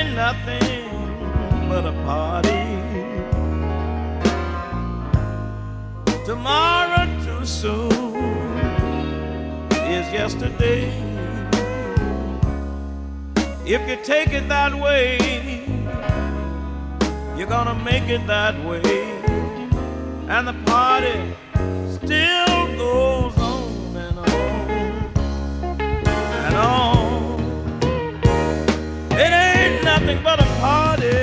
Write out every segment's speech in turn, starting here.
ain't nothing but a party. Tomorrow too soon is yesterday. If you take it that way, you're gonna make it that way, and the party still goes on and on and on. It ain't nothing but a party.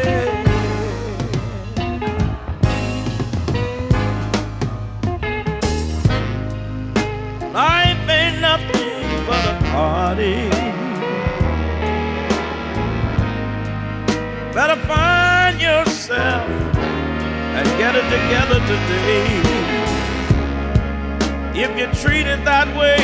Life ain't nothing but a party. Better find yourself and get it together today. If you treat it that way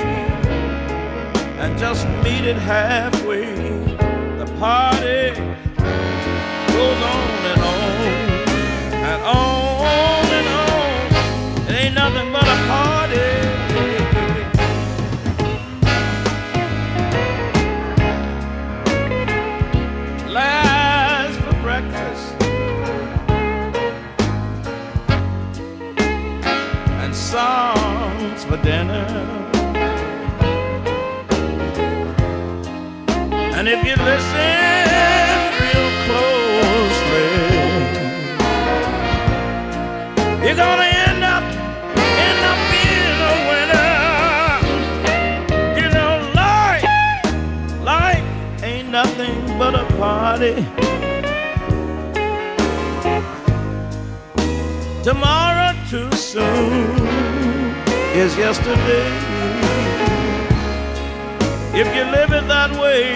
and just meet it halfway, the party goes on and on and on and on. It ain't nothing but a party. Songs for dinner, and if you listen real closely, you're gonna end up being a winner. You know, life ain't nothing but a party. Tomorrow too soon is yesterday. If you live it that way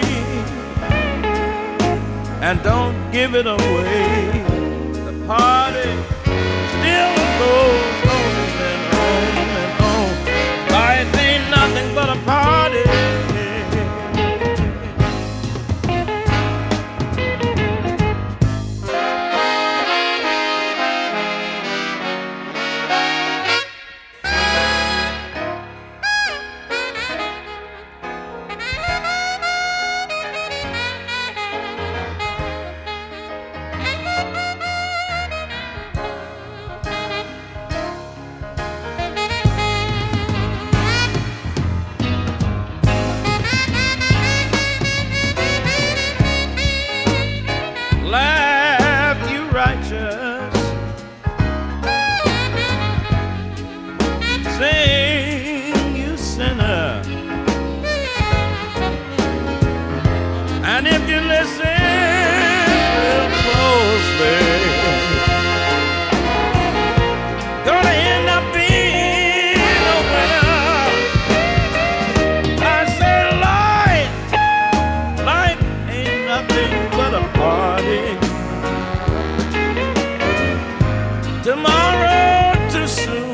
and don't give it away, the party still goes on and on and on. Life ain't nothing but a party. Sing, you sinner, and if you listen real closely, gonna end up being a winner. I say life ain't nothing but a party. Tomorrow too soon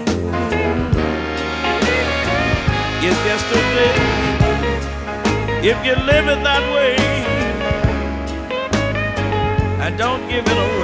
is yesterday. If you live it that way and don't give it away,